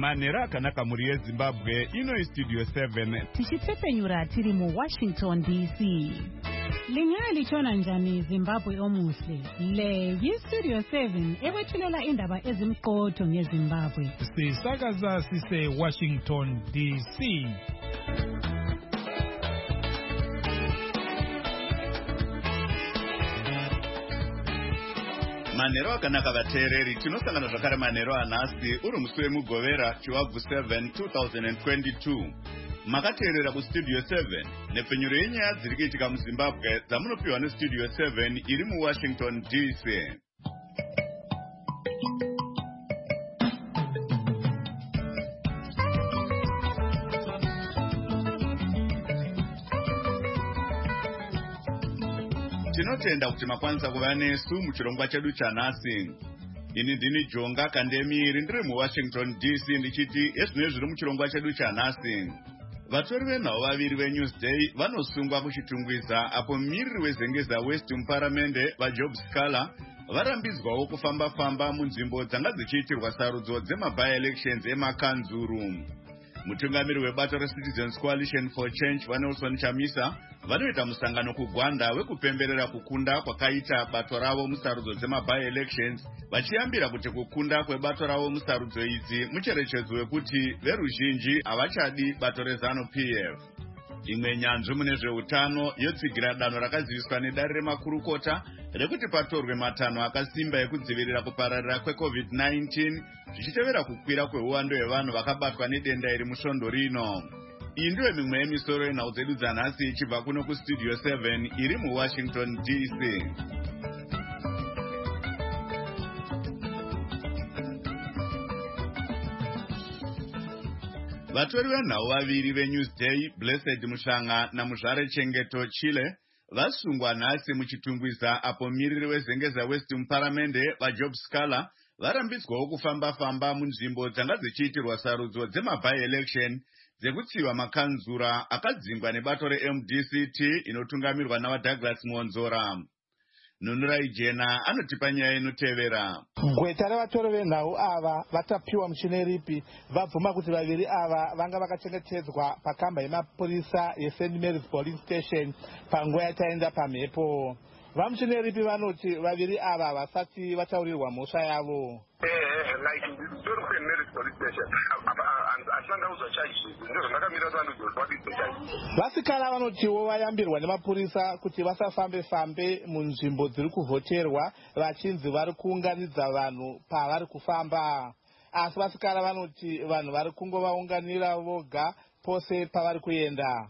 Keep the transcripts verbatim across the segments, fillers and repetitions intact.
Manera akanaka muri yeZimbabwe ino Studio seven. Tichitsepenyura tiri mu Washington D C. Lingaya lichona njani Zimbabwe omuhle. Le yi-Studio seven ewethulela indaba ezimqotho ngeZimbabwe. Sisakaza sise Washington D C. Manero akanaka vateereri tinosangana zvakare manero anhasi uri musi wemugovera chiwabvu seven two thousand twenty-two. Makateerera kuStudio seven nepfenyuro yenyaya dziri kuitika muZimbabwe dzamunopiwa neStudio seven iri muWashington D C. Tinotenda kuti makwanisa kuva nesu muchirongwa chedu chanhasi. Ini ndini Jonga Kandemiri ndiri muWashington D C ndichiti ezvino zviri muchirongwa chedu chanhasi. Vatori venhau vaviri veNewsday vanosungwa kuchitungwiza apo mumiriri wezengeza West muparamende vaJob Scala varambidzwawo kufamba-famba munzvimbo dzanga dzichiitirwa sarudzo dzema-by-elections emakanzuru. Mutungamiri webato reCitizens Coalition for Change vaNelson Chamisa vanoita musangano kuGwanda wekupemberera kukunda kwakaita bato ravo musarudzo dzema-by-elections vachiyambira kuti kukunda kwebato ravo musarudzo idzi mucherechedzo wekuti veruzhinji havachadi bato reZANU-P F. Imwe nyanzvi mune zveutano yotsigira danho rakaziviswa nedare remakurukota rekuti patorwe matanho akasimba ekudzivirira kupararira kweCovid nineteen zvichitevera kukwira kweuwando hwevanhu vakabatwa nedenda iri musvondo rino. Iyi ndiyo mimwe yemisoro yenhau dzedu dzanhasi ichibva kuno kuStudio seven iri muWashington D C. Vatori venhau vaviri veNewsday, Blessed Mushanga naMuzvare Chengeto Chile vasungwa nhasi muchitungwiza apo mumiriri wezengeza West muparamende vaJob Scala varambidzwawo kufamba-famba munzvimbo dzanga dzichiitirwa sarudzo dzema-by-election dzekutsiva makanzura akadzingwa nebato reM D C T inotungamirwa navaDouglas Muonzora. Nunurai Jena anotipa nyaya inotevera. Gweta revatori venhau ava vatapiwa muchine ripi vabvuma kuti vaviri ava vanga vakachengetedzwa pakamba yemapurisa yeSaint Mary's Police Station panguva yataenda pamhepo. Vamuchine ripi vanoti vaviri ava vasati vataurirwa mhosva yavo. Eh, like ndiri kuSaint Mary's Police Station. Asanga uzochaji. Ndiro ndakamira vanhu zvokuchaji. Vasikala vanotiwo vayambirwa nemapurisa kuti vasafambe fambe munzvimbo dziri kuvhoterwa vachinzi vari kuunganidza vanhu pavari kufamba. Asi vasikala vanoti vanhu vari kungovaunganira voga pose pavari kuenda.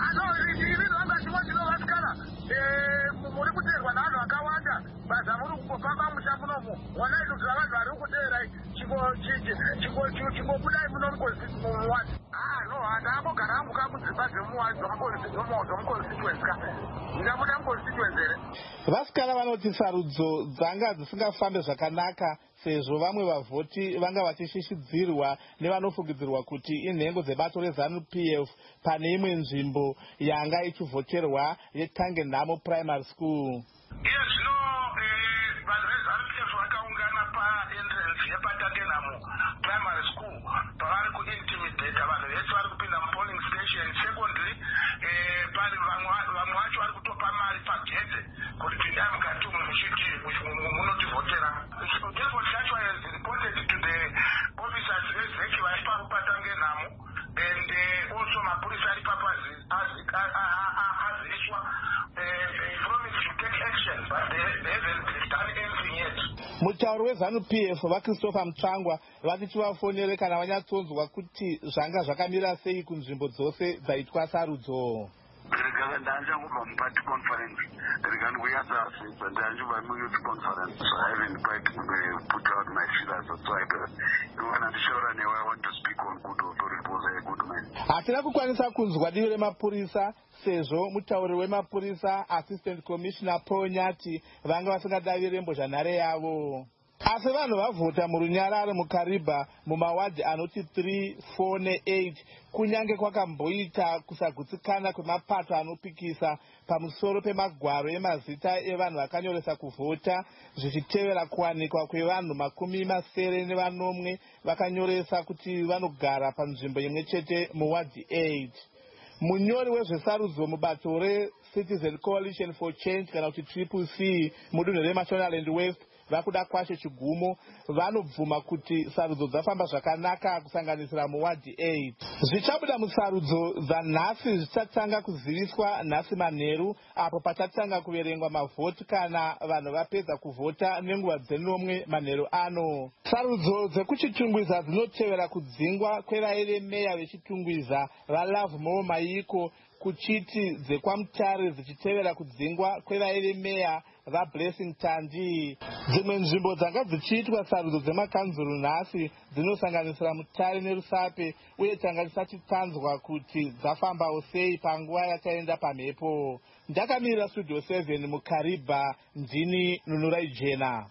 Muri kuteerwa navanhu vakawanda basa muri kungofamba musha munomu wona ito kuti vanhu vari kuteerai chingobudai muno muwadi. Ah no, handakogara hangu kamudzimba dzemuwadi dzomuconstituency ka ndingabuda muconstituency here. Vasikala vanoti sarudzo dzanga dzisingafambe zvakanaka sezvo vamwe vavhoti vanga vachishishidzirwa nevanofungidzirwa kuti inhengo dzebato reZANU-P F pane imwe nzvimbo yanga ichivhoterwa yeTangenhamo Primary School. Iye zvino vanhu veZANU-P F vakaungana paentrance yepaTangenhamo Primary School pavari kuintimidata vanhu vese vari kupinda mupolling station. Secondly, vamwe vacho vari kutopa mari pagedhe kuti pindai mukati umu muchiti munotivhotera. Therefore, that was reported to the officers vezeki vari paTangenhamo and also mapurisa ari papazi azishwa promise to take action, but they haven't done anything yet. Mutauri weZANU-P F vaChristopher Mutsvangwa vati tivafonere kana vanyatsonzwa kuti zvanga zvakamira sei kunzvimbo dzose dzaitwa sarudzo. Ndangobva mupati conference rekangoyasa sisa ndanjobva muyouth conference, so I haven't quite put out my feelers whatsoever. Kana ndishaura newe, I want to speak on good authority because I'm a good man. Hatina kukwanisa kunzwa divi remapurisa sezvo mutauri wemapurisa Assistant Commissioner Paul Nyati vanga vasingadavire mbozhanhare yavo. asi vanhu vavhota murunyararo mukariba mumawadhi anoti three four ne-eight kunyange kwakamboita kusagutsikana kwemapato anopikisa pamusoro pemagwaro emazita evanhu vakanyoresa kuvhota zvichitevera kuwanikwa kwevanhu makumi masere nevanomwe vakanyoresa kuti vanogara panzvimbo imwe chete muwadhi eight. Munyori wezvesarudzo mubato reCitizen Coalition for Change kana kuti triple C mudunhu reMashonaland West vakuda kwashe chigumo vanobvuma kuti sarudzo dzafamba zvakanaka kusanganisira muwadhi eight. Zvichabuda musarudzo dzanhasi zvichatanga kuziviswa nhasi manheru apo pachatanga kuverengwa mavhoti kana vanhu vapedza kuvhota nenguva dzenomwe manheru ano. Sarudzo dzekuchitungwiza dzinotevera kudzingwa kwevaive meya vechitungwiza vaLove More Maiko kuchiti dzekwamutare dzichitevera kudzingwa kwevaive meya vaBlessing Tandi. Dzimwe nzvimbo dzanga dzichiitwa sarudzo dzemakanzuru nhasi dzinosanganisira Mutare neRusape uye tanga tisati tanzwa kuti dzafambawo sei panguva yataenda pamhepo. Ndakamirira Studio seven mukariba, ndini Nunurai Jena.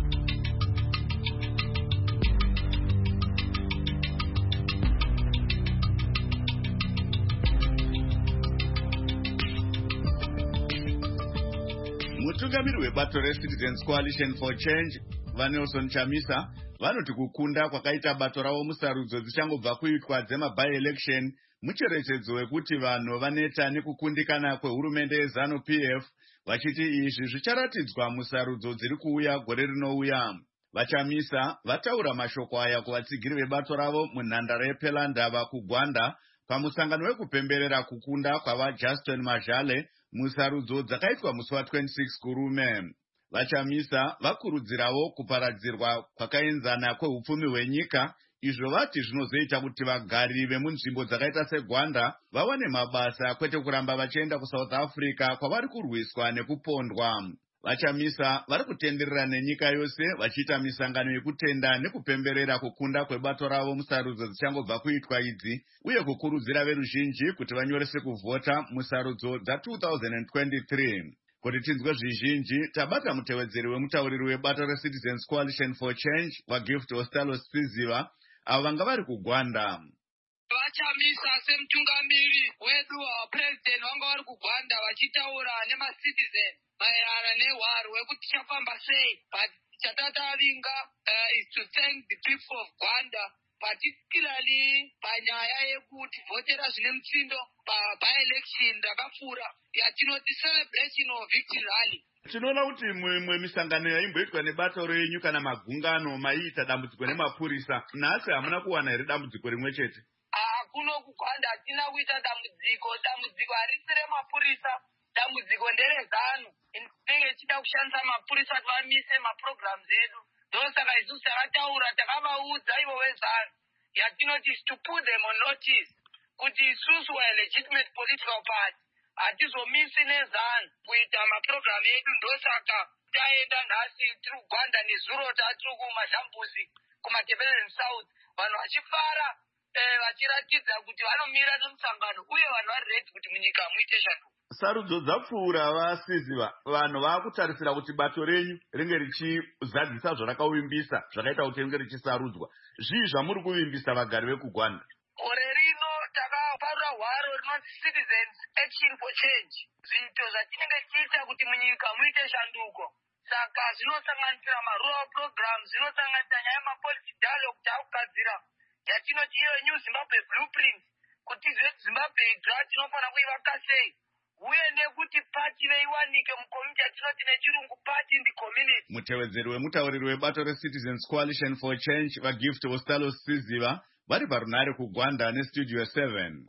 Mutungamiri webato reCitizens Coalition for Change vaNelson Chamisa vanoti kukunda kwakaita bato ravo musarudzo dzichangobva kuitwa dzema-by-election mucherechedzo wekuti vanhu vaneta nekukundikana kwehurumende yeZanu-P F vachiti izvi zvicharatidzwa musarudzo dziri kuuya gore rinouya. VaChamisa vataura mashoko aya kuvatsigiri vebato ravo munhandare yePelandava kuGwanda pamusangano wekupemberera kukunda kwavaJustin Majale musarudzo dzakaitwa musi wa26 kurume. VaChamisa vakurudzirawo kuparadzirwa kwakaenzana kwehupfumi hwenyika, izvo vati zvinozoita kuti vagari vemunzvimbo dzakaita seGwanda vawane mabasa kwete kuramba vachienda kuSouth Africa kwavari kurwiswa nekupondwa. VaChamisa vari kutenderera nenyika yose vachiita misangano yekutenda nekupemberera kukunda kwebato ravo musarudzo dzichangobva kuitwa idzi uye kukurudzira veruzhinji kuti vanyorese kuvhota musarudzo dza-twenty twenty-three. Kuti tinzwe zvizhinji tabata mutevedzeri wemutauriri webato reCitizens Coalition for Change vaGift Ostalo Siziva avo vanga vari kuGwanda. VaChamisa semutungamiri wedu wapresident vanga vari kuGwanda vachitaura nemacitizen maererano nehwaro wekuti tichafamba sei. But chatatavinga uh, is to thank the people of Gwanda, particularly panyaya yekuti vhotera zvine mutsindo pa-by-election rakapfuura yatinoti celebration of victory rally. Tinoona kuti mwe misangano yaimboitwa nebato renyu kana magungano maiita dambudziko nemapurisa, nhasi hamuna kuwana here dambudziko rimwe chete? Kuno kuGwanda hatina kuita dambudziko. Dambudziko harisi remapurisa, dambudziko nderezanu inenge ichida kushandisa mapurisa kuti vamise maprograms edu. Ndosaka isusu takataura takavaudza ivo vezanu yatinoti to put them on notice kuti isusu were legitimate political party hatizomisi nezanu kuita maprogram edu. Ndosaka taenda nhasi tiri kuGwanda nezuro tatiri kumazhambuzi kumaTebeleni South vanhu vachifara vachiratidza kuti vanomira nemusangano uye vanhu vari ready kuti munyika muite shanduko. Sarudzo dzapfuura vasiziva vanhu vaakutarisira kuti bato renyu ringe richizadzisa zvarakavimbisa zvakaita kuti ringe richisarudzwa. Zvii zvamuri kuvimbisa vagari vekuGwanda? Gore rino takaparura hwaro rinonzi Citizens Action for Change, zviito zvatinenge tichiita kuti munyika muite shanduko. Saka zvinosanganisira marural programs, zvinosanganisira nyaya yemapolicy dialogue taakugadzira yatinoti iyo New Zimbabwe Blueprint, kuti Zimbabwe idzva tinofana kuivaka sei uye nekuti pati veiwanike mukomiti yatinoti nechirungu party in the community. Mutevedzeri wemutauriri webato reCitizens Coalition for Change vaGift Ostalo Siziva vari parunhare kuGwanda neStudio seven.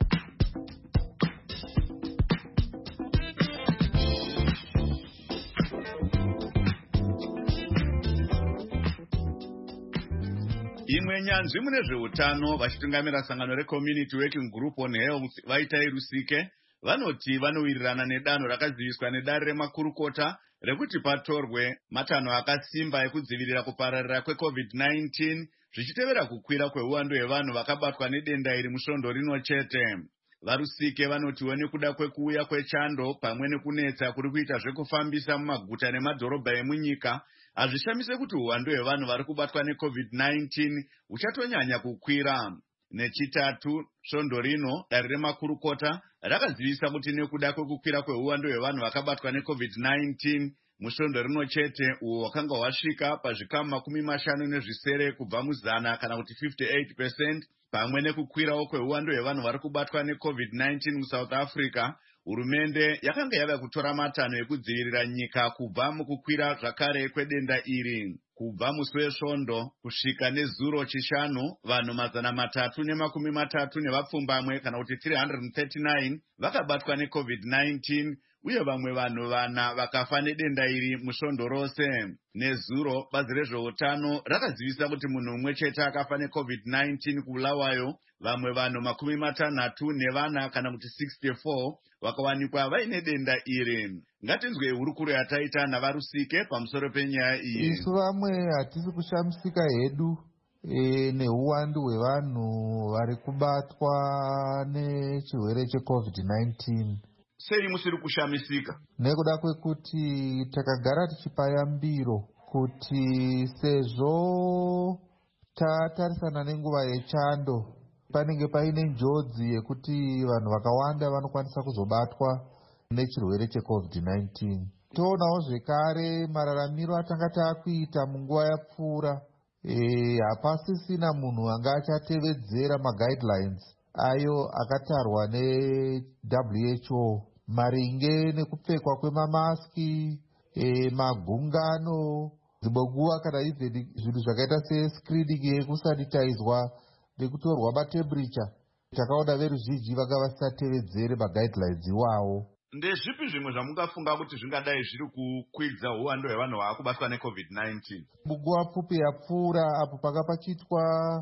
Imwe nyanzvi mune zveutano vachitungamira sangano reCommunity Working Group on Health Vaitai Rusike vanoti vanowirirana nedanho rakaziviswa nedare remakurukota rekuti patorwe matanho akasimba ekudzivirira kupararira kweCovid nineteen zvichitevera kukwira kweuwandu hwevanhu vakabatwa nedenda iri musvondo rino chete. Varusike vanotiwo nekuda kwekuuya kwechando pamwe nekunetsa kuri kuita zvekufambisa mumaguta nemadhorobha emunyika, hazvishamise kuti uwandu hwevanhu vari kubatwa necovid nineteen uchatonyanya kukwira. Nechitatu, svondo rino dare remakurukota rakazivisa kuti nekuda kwekukwira kweuwandu hwevanhu vakabatwa necovid nineteen, musvondo rino chete uwo wakanga wasvika pazvikamu makumi mashanu nezvisere kubva muzana kana kuti fifty-eight percent, pamwe nekukwirawo kweuwandu hwevanhu vari kubatwa necovid nineteen muSouth Africa, hurumende yakanga yava kutora matanho ekudzivirira nyika kubva mukukwira zvakare kwedenda iri. Kubva musi wesvondo kusvika nezuro chishanu, vanhu mazana matatu nemakumi matatu nevapfumbamwe kana kuti three hundred thirty-nine vakabatwa necovid nineteen, uye vamwe vanhu vana vakafa nedenda iri musvondo rose. Nezuro bazi rezveutano rakazivisa kuti munhu umwe chete akafa necovid nineteen kuBulawayo, vamwe vanhu makumi matanhatu nevana kana kuti sixty-four vakawanikwa vaine denda iri. Ngatinzwe hurukuro yataita navarusike pamusoro penyaya iyi. Isu vamwe hatisi kushamisika hedu e, neuwandu hwevanhu vari kubatwa nechirwere checovid nineteen. Sei musiri kushamisika? Nekuda kwekuti takagara tichipa yambiro kuti sezvo tatarisana nenguva yechando panenge paine njodzi yekuti vanhu vakawanda vanokwanisa kuzobatwa nechirwere checovid nineteen. Toonawo zvekare mararamiro atanga taakuita munguva yapfuura, e, hapasisina munhu anga achatevedzera maguidelines ayo akatarwa neW H O maringe nekupfekwa kwemamaski, e, magungano, dzimwenguva kana even zvinhu zvakaita sescreening yekusanitaizwa nekutorwa matemperature. Takaona veruzhinji vanga vasatevedzere maguidelines iwawo. Ndezvipi zvimwe zvamungafunga kuti zvingadai zviri kukwidza uwandu hwevanhu vakubatwa necovid nineteen? Munguva pfupi yapfuura apo panga pachiitwa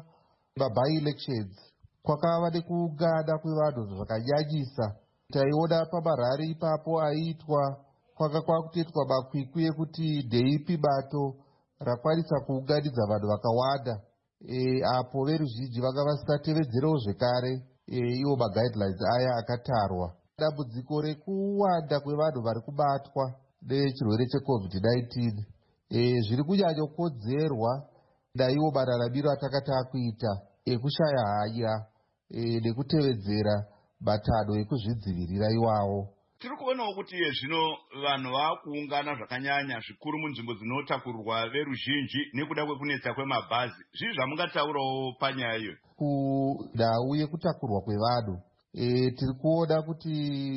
maby elections, kwakava nekuungana kwevanhu zvakanyanyisa. Taiona pamarari ipapo aiitwa kwanga kwakutoitwa makwikwi ekuti ndeipi bato rakwanisa kuunganidza vanhu vakawanda. E, apo veruzhinji vanga vasatevedzerawo zvekare e, iwo maguidelines aya akatarwa. Dambudziko rekuwanda kwevanhu vari kubatwa nechirwere checovid nineteen e, zviri kunyanya kukonzerwa naiwo mararamiro atanga taakuita ekushaya hanya e, nekutevedzera matanho ekuzvidzivirira iwawo. Tiri kuonawo kuti zvino vanhu vakuungana zvakanyanya zvikuru munzvimbo dzinotakurwa veruzhinji nekuda kwekunetsa kwemabhazi. Zvii zvamungataurawo panyaya iyo? Kundau yekutakurwa kwevanhu, e, tiri kuona kuti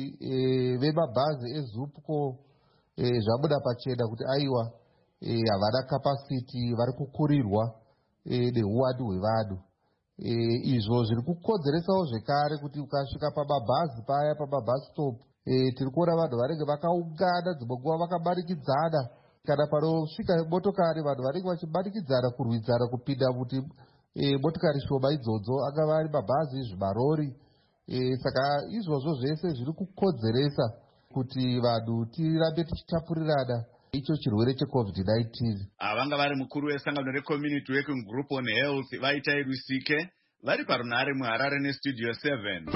e, vemabhazi ezupco e, zvabuda pachena kuti aiwa e, havana kapasiti, vari kukurirwa e, neuwandu hwevanhu. E, izvo zviri kukonzeresawo zvekare kuti ukasvika pamabhazi paya pamabhazi stop, e, tiri kuona vanhu vanenge vakaungana, dzimwe nguva vakabanikidzana. Kana panosvika motokari vanhu vanenge vachibanikidzana kurwidzana kupinda kuti e, motokari shoma idzodzo angava ari mabhazi, zvimarori. E, saka izvozvo zvese zviri kukonzeresa kuti vanhu tirambe tichitapurirana icho chirwere checovid nineteen. Avanga vari mukuru wesangano recommunity working group on health vaitai Rusike vari parunhare muHarare nestudio seven.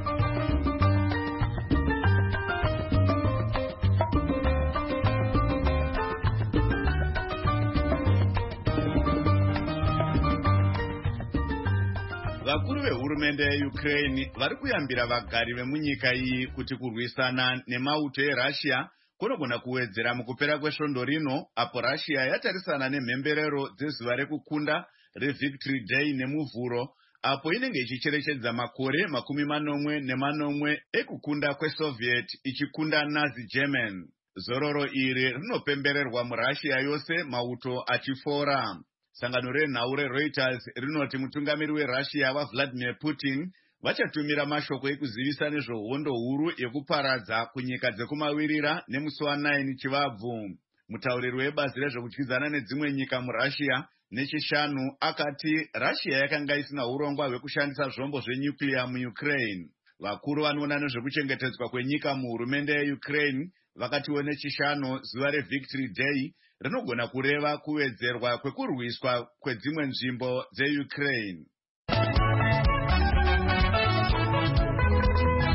Vakuru vehurumende yeUkraine vari kuyambira vagari vemunyika iyi kuti kurwisana nemauto eRussia kunogona kuwedzera mukupera kwesvondo rino, apo Russia yatarisana nemhemberero dzezuva rekukunda reVictory Day nemuvhuro, apo inenge ichicherechedza makore makumi manomwe nemanomwe ekukunda kweSoviet ichikunda Nazi German. Zororo iri rinopembererwa muRussia yose, mauto achifora. Sangano renhau reReuters rinoti mutungamiri weRussia vaVladimir Putin vachatumira mashoko ekuzivisa nezvehondo huru yekuparadza kunyika dzekumavirira nemusi wanine Chivabvu. Mutauriri webazi rezvekudyidzana nedzimwe nyika muRussia nechishanu akati Russia yakanga isina urongwa hwekushandisa zvombo zvenyuclear muUkraine. Vakuru vanoona nezvekuchengetedzwa kwenyika muhurumende yeUkraine vakatiwo nechishanu zuva reVictory Day rinogona kureva kuwedzerwa kwekurwiswa kwedzimwe nzvimbo dzeUkraine.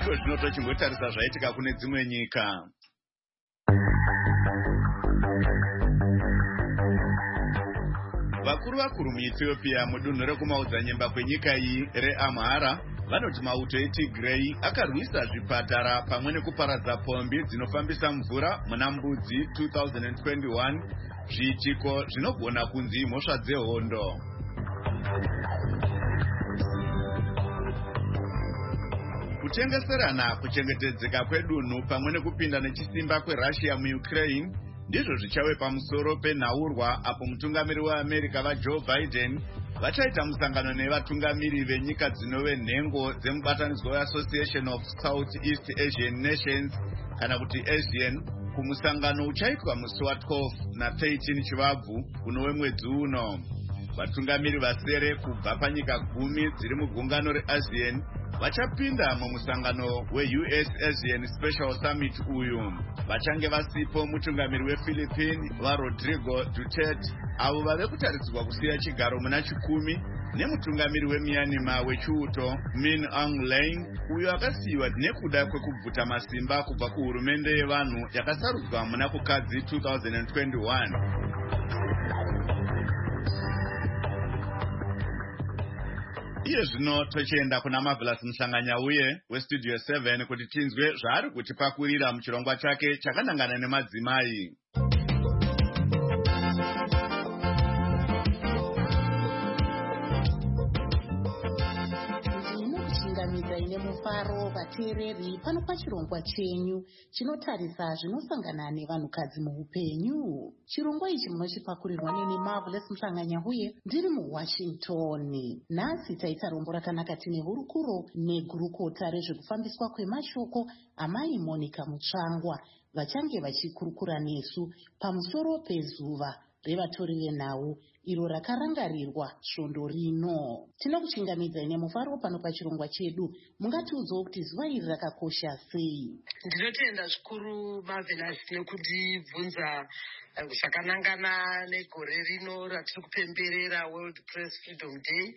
iko zvino tochimbotarisa zvaitika kune dzimwe nyika. Vakuru vakuru muEthiopia mudunhu rekumaodzanyemba kwenyika iyi reAmhara vanoti mauto eTigray akarwisa zvipatara pamwe nekuparadza pombi dzinofambisa mvura muna Mbudzi two thousand twenty-one, zviitiko zvinogona kunzi mhosva dzehondo. Kutengeserana kuchengetedzeka kwedunhu pamwe nekupinda nechisimba kweRussia muUkraine ndizvo zvichave pamusoro penhaurwa apo mutungamiri weAmerica vaJoe Biden vachaita musangano nevatungamiri venyika dzinove nhengo dzemubatanidzwa weAssociation of Southeast Asian Nations kana kuti ASEAN kumusangano uchaitwa musi wa12 na thirteen chivabvu kuno wemwedzi uno. Vatungamiri vasere kubva panyika gumi dziri mugungano reASEAN vachapinda mumusangano weU S ASEAN Special Summit uyu. Vachange vasipo mutungamiri wePhilippines vaRodrigo Duterte avo vave kutarisirwa kusiya chigaro muna chikumi nemutungamiri weMyanmar wechiuto Min Aung Hlaing uyo akasiyiwa nekuda kwekubvuta masimba kubva kuhurumende yevanhu yakasarudzwa muna kukadzi two thousand twenty-one. Iye zvino tochienda kuna Marvelous Muhlanganyauye westudio seven kuti tinzwe zvaari kutipakurira muchirongwa chake chakanangana nemadzimai. Ndinokuchingamidza ine mufaro vateereri pano pachirongwa chenyu chinotarisa zvinosangana nevanhukadzi muupenyu. Chirongwa ichi munochipakurirwa neni Marvelous Muhlanganyauye ndiri muWashington. Nhasi taita rombo rakanaka tine hurukuro negurukota rezvekufambiswa kwemashoko amai Monica Mutsvangwa vachange vachikurukura nesu pamusoro pezuva revatori venhau iro rakarangarirwa svondo rino. Tinokuchingamidza ine mufaro pano pachirongwa chedu. Mungatiudzawo kuti zuva iri rakakosha sei? Ndinotenda zvikuru Marvelous nekundibvunza zvakanangana negore rino ratiri kupemberera World Press Freedom Day.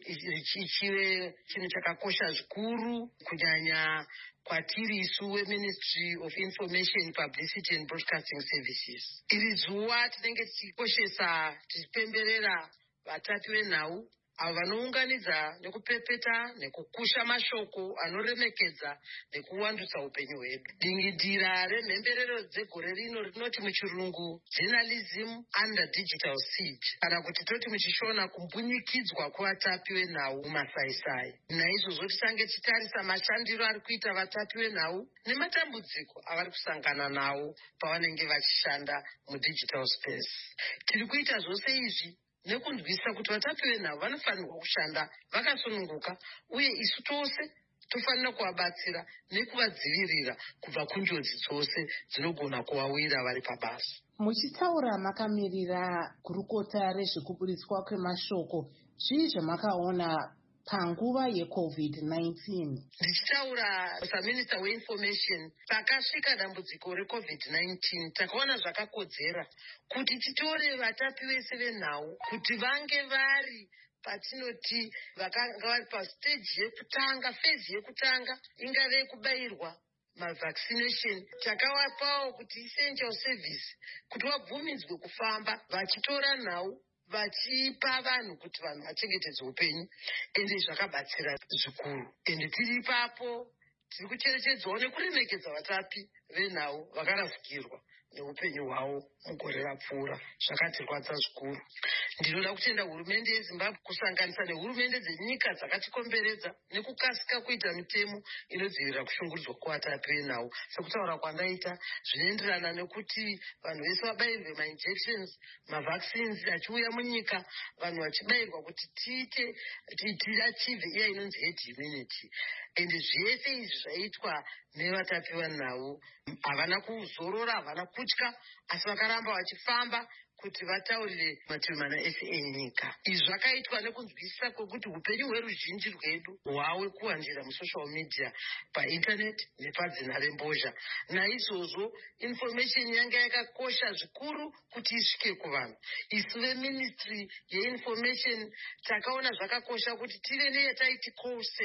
Ichive chinhu chakakosha zvikuru kunyanya kwatiri isu weMinistry of Information, Publicity and Broadcasting Services. Iri zuva tinenge tichikoshesa tichipemberera vatatu venhau avo vanounganidza nekupepeta nekukusha mashoko anoremekedza nekuwandutsa upenyu hwedu. Dingidira remhemberero dzegore rino rinoti muchirungu journalism under digital siege, kana kuti toti muchishona kumbunyikidzwa kwevatapi venhau mumasaisai. Naizvozvo tichange tichitarisa mashandiro ari kuita vatapi venhau nematambudziko avari kusangana nawo pavanenge vachishanda mudigital space. Tiri kuita zvose izvi nekunzwisa kuti vatapi venhau vanofanirwa kushanda vakasununguka uye isu tose tofanira kuvabatsira nekuvadzivirira kubva kunjodzi dzose dzinogona kuvawira vari pabasa. Muchitaura makamirira gurukota rezvekuburitswa kwemashoko, zvii zvamakaona panguva yeCovid nineteen? Ndichitaura saMinista weInformation, pakasvika dambudziko reCovid nineteen takaona zvakakodzera kuti titore vatapi vese venhau kuti vange vari patinoti vakanga vari pastage yekutanga, phase yekutanga, ingave yekubairwa mavaccination. Takavapawo kuti essential service, kuti vabvumidzwe kufamba vachitora nhau vachipa vanhu kuti vanhu vachengetedze upenyu, ende zvakabatsira zvikuru. Ende tiri ipapo tiri kucherechedzawo nekuremekedza vatapi venhau vakarasukirwa neupenyu hwavo mugore rapfuura. Zvakatirwadza zvikuru. Ndinoda kutenda hurumende yeZimbabwe kusanganisa nehurumende dzenyika dzakatikomberedza nekukasika kuita mitemo inodzivirira kushungurudzwa kwevatapi venhau. Sekutaura kwandaita zvinoenderana nekuti vanhu vese vabairwe mainjections, mavaccines achiuya munyika, vanhu vachibairwa kuti tiite tiachieve iya inonzi herd immunity. Ende zvese izvi zvaitwa nevatapi venhau havana kuzorora, havana kutya, asi vakaramba vachifamba kuti vataurire mativi mana ese enyika. Izvi zvakaitwa nekunzwisisa kwekuti upenyu hweruzhinji rwedu hwave kuwanjira musocial media, painternet nepadzina rembozha. Naizvozvo information yanga yakakosha zvikuru kuti isvike kuvanhu. Isu veMinistry yeInformation takaona zvakakosha kuti tive neyataiti call center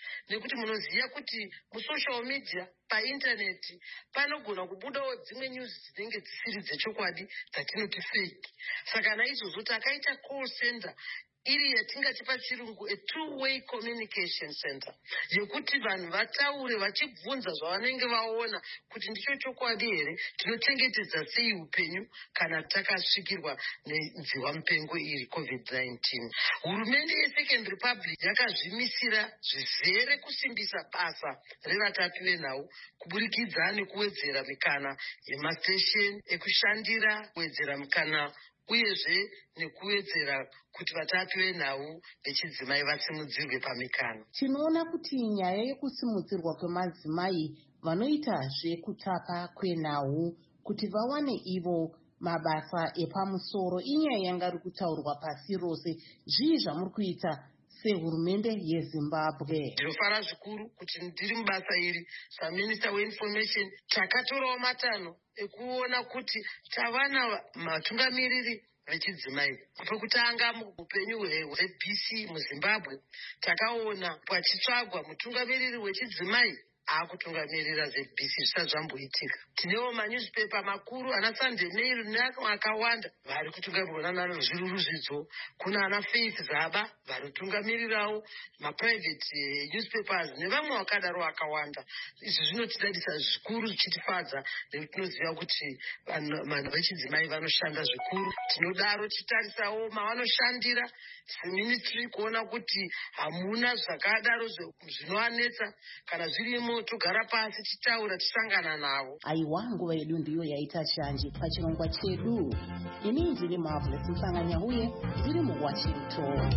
nekuti munoziva kuti musocial media paintaneti panogona kubudawo dzimwe news dzinenge dzisiri dzechokwadi dzatinoti fake. Saka naizvozvo takaita call center iri yatingati pachirungu a two-way communication center yekuti vanhu vataure vachibvunza zvavanenge vaona kuti ndicho chokwadi here, tinochengetedza sei upenyu kana takasvikirwa nenziwa mupengo iri covid nineteen. Hurumende yeSecond Republic yakazvimisira zvizere kusimbisa basa revatapi venhau kuburikidza nekuwedzera mikana yemastation ekushandira, kuwedzera mikana uyezve nekuwedzera kuti vatapi venhau vechidzimai vasimudzirwe pamikana. Tinoona kuti nyaya yekusimudzirwa kwemadzimai vanoitazve kutapa kwenhau kuti vawane ivo mabasa epamusoro inyaya yanga iri kutaurwa pasi rose. Zvii zvamuri kuita sehurumende yeZimbabwe? Ndinofara zvikuru kuti ndiri mubasa iri saminista weinformation. Takatorawo matanho ekuona kuti tavana matungamiriri vechidzimai. Pekutanga muupenyu hwe-B C muZimbabwe takaona pachitsvagwa mutungamiriri wechidzimai akutungamirira zve-B C zvisati zvamboitika. Tinewo manewspaper makuru ana Sunday Mail neakawanda vari kutungamirwa nazviruru zvidzo. Kuna ana Faith Zaba vari kutungamirirawo maprivate newspapers nevamwe vakadaro vakawanda. Izvi zvinotidadisa zvikuru zvichitifadza nekuti tinoziva kuti vanhu vechidzimai vanoshanda zvikuru. Tinodaro tichitarisawo mavanoshandira seministry kuona kuti hamuna zvakadaro zvinovanetsa, kana zvirimo togara pasi titaura tisangana navo. Aiwa, nguva yedu ndiyo yaita shanje pachirongwa chedu. Ini ndiri Marvelous Msanganyahuye, ndiri muWashington.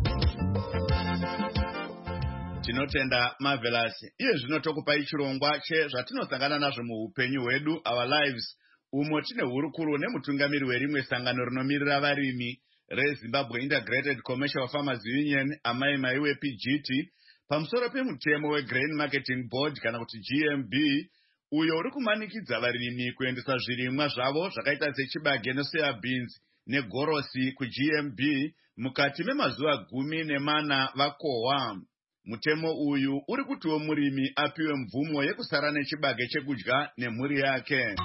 Tinotenda Marvelous. Iye zvino tokupai chirongwa chezvatinosangana nazvo muupenyu hwedu, our lives, umo tine hurukuro nemutungamiri werimwe sangano rinomirira varimi reZimbabwe Integrated Commercial Farmers Union, Amai Maiwe P G T, pamusoro pemutemo weGrain Marketing Board kana kuti G M B, uyo uri kumanikidza varimi kuendesa zvirimwa zvavo zvakaita sechibage nesoya beans negorosi kuG M B mukati memazuva gumi nemana vakohwa. Mutemo uyu uri kutiwo murimi apiwe mvumo yekusara nechibage chekudya nemhuri yake.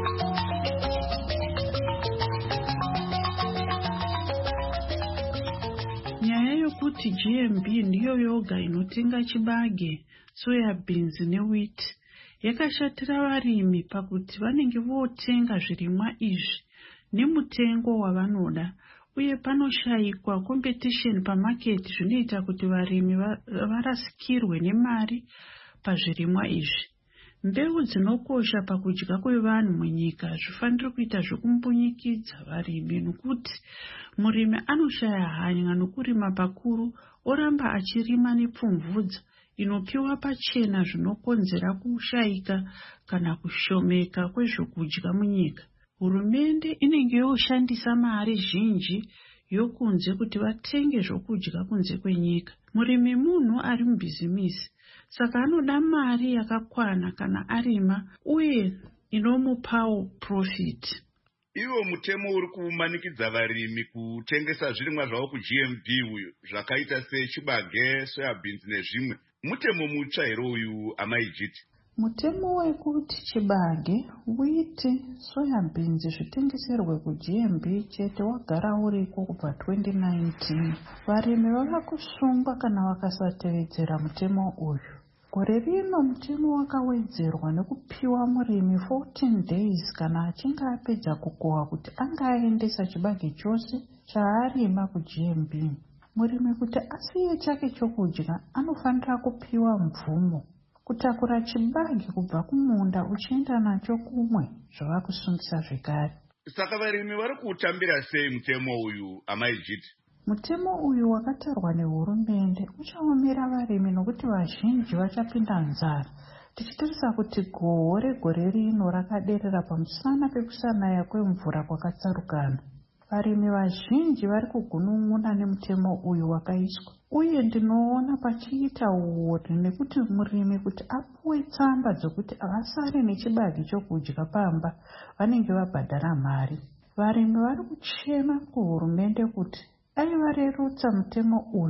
Kuti G M B ndiyo yoga inotenga chibage, soya beans newheat yakashatira varimi pakuti vanenge votenga zvirimwa izvi nemutengo wavanoda, uye panoshayikwa competition pamarket zvinoita kuti varimi varasikirwe nemari pazvirimwa izvi. Mbeu dzinokosha pakudya kwevanhu munyika zvifanira kuita zvokumbunyikidza varimi, nokuti murimi anoshaya hanya nokurima pakuru oramba achirima nepfumvudza inopiwa pachena, zvinokonzera kushayika kana kushomeka kwezvokudya munyika. Hurumende inenge yoshandisa mari zhinji yokunze kuti vatenge zvokudya kunze kwenyika. Murimi munhu ari mubhizimisi, saka anoda mari yakakwana kana arima uye inomupawo profit. Iwo mutemo uri kumanikidza varimi kutengesa zvirimwa zvavo kuG M B uyu zvakaita sechibage, soya beans nezvimwe. Mutemo mutsva here uyu, Amai Jiti? Mutemo wekuti chibage, wheat, soya beans zvitengeserwe kuG M B chete wagara uriko kubva twenty nineteen. Varimi vava kusungwa kana vakasatevedzera mutemo uyu. Gore rino mutemo wakawedzerwa nekupiwa murimi fourteen days kana achinge apedza kukohwa kuti angaendesa chibage chose chaarima kuG M B. Murimi kuti asiye chake chokudya anofanira kupiwa mvumo kutakura chibage kubva kumunda uchienda nacho kumwe zvava kusungisa zvekare. Saka varimi vari kuutambira sei mutemo uyu, Amai Jiti? Mutemo uyu wakatarwa nehurumende uchaomera varimi nokuti vazhinji vachapinda nzara. Tichitarisa kuti gohwo regore rino rakaderera pamusana pekusanaya kwemvura kwakatsarukana. Varimi vazhinji vari kugunun'una nemutemo uyu wakaiswa, uye ndinoona pachiita uori nekuti murimi kuti apuwe tsamba dzokuti avasare nechibage chokudya pamba vanenge vabhadhara mari. Varimi vari kuchema kuhurumende kuti dai varerutsa mutemo uyu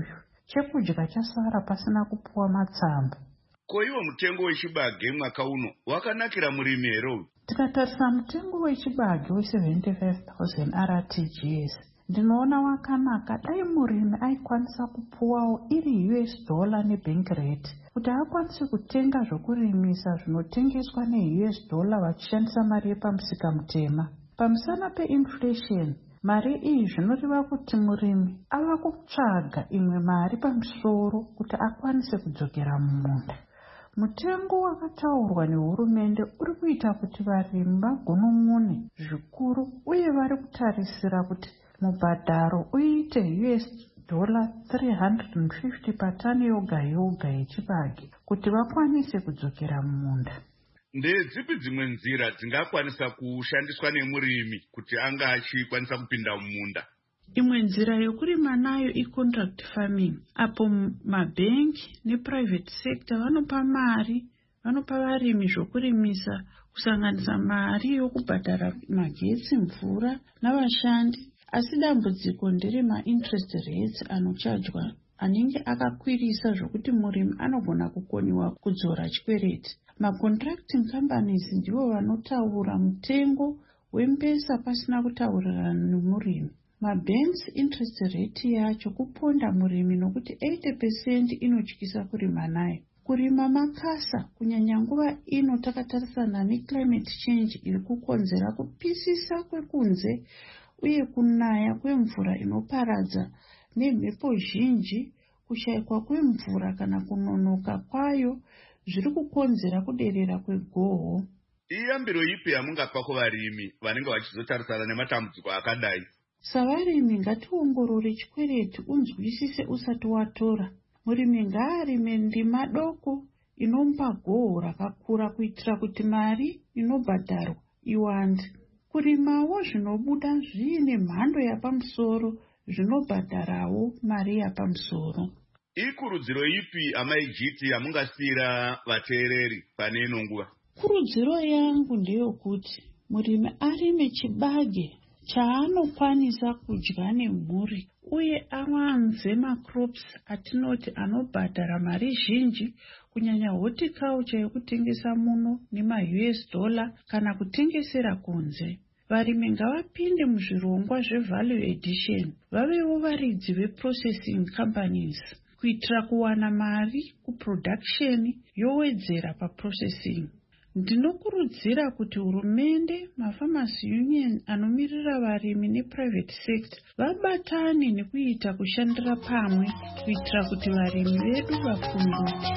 chekudya chasara pasina kupuwa matsamba. Ko iwo mutengo wechibage mwaka uno wakanakira murimi here? Tikatarisa mutengo wechibage we-seventy-five thousand R T G S, ndinoona wakanaka dai murimi aikwanisa kupuwawo iri U S dollar nebank rate kuti akwanise kutenga zvokurimisa zvinotengeswa ne-U S dollar vachishandisa mari yepamusika mutema. Pamusana pe-inflation, mari iyi zvinoreva kuti murimi ava kutsvaga imwe mari pamusoro kuti akwanise kudzokera mumunda. Mutengo wakataurwa nehurumende uri kuita kuti varimi vagunun'une zvikuru uye vari kutarisira kuti mubhadharo uite U S dollar three hundred fifty patani yoga yoga yechibage kuti vakwanise kudzokera mumunda. Ndedzipi dzimwe nzira dzingakwanisa kushandiswa nemurimi kuti anga achikwanisa kupinda mumunda? Imwe nzira yokurima nayo i-contract farming, apo mabhenki neprivate sector vanopa mari, vanopa varimi zvokurimisa kusanganisa mari yokubhadhara magetsi, mvura navashandi. Asi dambudziko ndere ma-interest rates anochajwa anenge akakwirisa zvokuti murimi anogona kukoniwa kudzora chikwereti. Ma-contracting companies ndivo vanotaura mutengo wembesa pasina kutaurirana nemurimi. Mabanks interest rate yacho kuponda murimi nokuti eighty percent inotyisa kurima nayo. Kurima makasa kunyanya nguva ino takatarisana neclimate change iri kukonzera kupisisa kwekunze uye kunaya kwemvura inoparadza nemhepo zhinji, kushayikwa kwemvura kana kunonoka kwayo zviri kukonzera kuderera kwegoho. Iyambiro ipi yamungapa kuvarimi vanenge vachizotarisana nematambudziko akadai? Savarimi ngationgorore chikwereti unzwisise usati watora. Murimi ngaarime ndima doko inomupa goho rakakura kuitira kuti mari inobhadharwa iwande. Kurimawo zvinobuda zviine mhando yapamusoro zvinobhadharawo mari yapamusoro. Ikurudziro ipi amaijiti yamungasiyira vateereri pane ino nguva? Kurudziro yangu ndeyokuti murimi arime chibage chaanokwanisa kudya nemhuri uye awanze macrops atinoti anobhadhara mari zhinji, kunyanya horticulture yekutengesa muno nema-U S dollar kana kutengesera kunze. Varimi ngavapinde muzvirongwa zvevalue addition, vavewo varidzi veprocessing companies kuitira kuwana mari kuproduction yowedzera paprocessing. Ndinokurudzira kuti hurumende, mafarmers union anomirira varimi neprivate sector vabatane nekuita kushandira pamwe kuitira kuti varimi vedu vafunduke.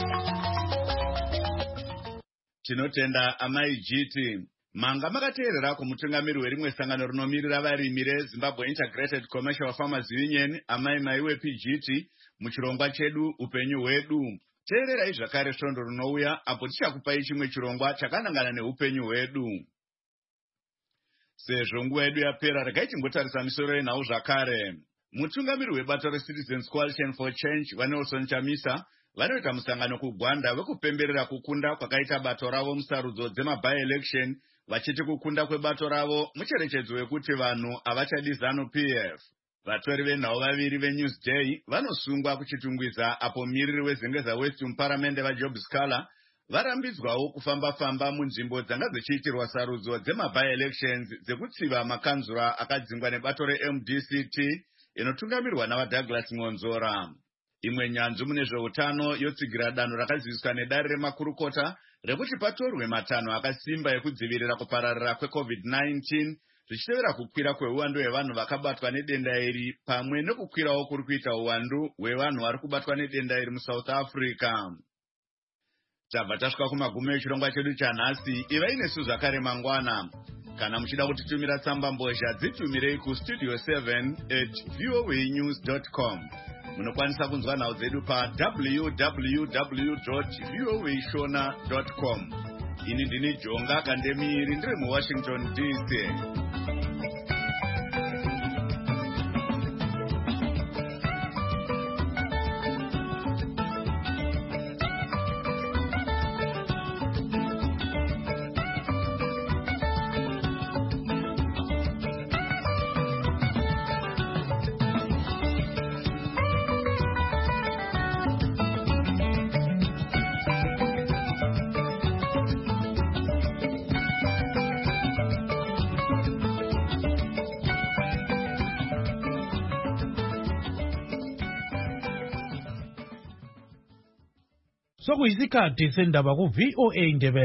Tinotenda amaijiti. Manga makateerera kumutungamiri werimwe sangano rinomiririra varimi reZimbabwe Integrated Commercial Farmers Union, amai maiwe P G T, muchirongwa chedu upenyu hwedu. Teererai zvakare svondo rinouya apo tichakupai chimwe chirongwa chakanangana neupenyu hwedu. Sezvo nguva yedu yapera, regai timbotarisa misoro yenhau zvakare. Mutungamiri webato reCitizens Coalition for Change vaNelson Chamisa vanoita musangano kuGwanda wekupemberera kukunda kwakaita bato ravo musarudzo dzema-by-election, vachiti kukunda kwebato ravo mucherechedzo wekuti vanhu havachadi ZANU P F. Vatori venhau vaviri veNewsday vanosungwa kuchitungwiza apo miriri weZengeza West muparamende vaJob Scala varambidzwawo kufamba-famba munzvimbo dzanga dzichiitirwa sarudzo dzema-by-elections dzekutsiva makanzura akadzingwa nebato reM D C T inotungamirwa navaDouglas Ngonzora. Imwe nyanzvi mune zveutano yotsigira danho rakaziviswa nedare remakurukota rekuti patorwe matanho akasimba ekudzivirira kupararira kweCovid nineteen, zvichitevera kukwira kweuwandu hwevanhu vakabatwa nedenda iri pamwe nekukwirawo kuri kuita uwandu hwevanhu vari kubatwa nedenda iri muSouth Africa. Tabva tasvika kumagumo echirongwa chedu chanhasi. Ivai nesu zvakare mangwana. Kana muchida kutitumira tsamba mbozha, dzitumirei kustudio seven at voanews dot com. Munokwanisa kunzwa nhau dzedu pa w w w dot voa shona dot com. Ini ndini Jonga Kandemiri, ndiri muWashington D C. sokuyisikhathi sendaba ku-V O A Ndebele.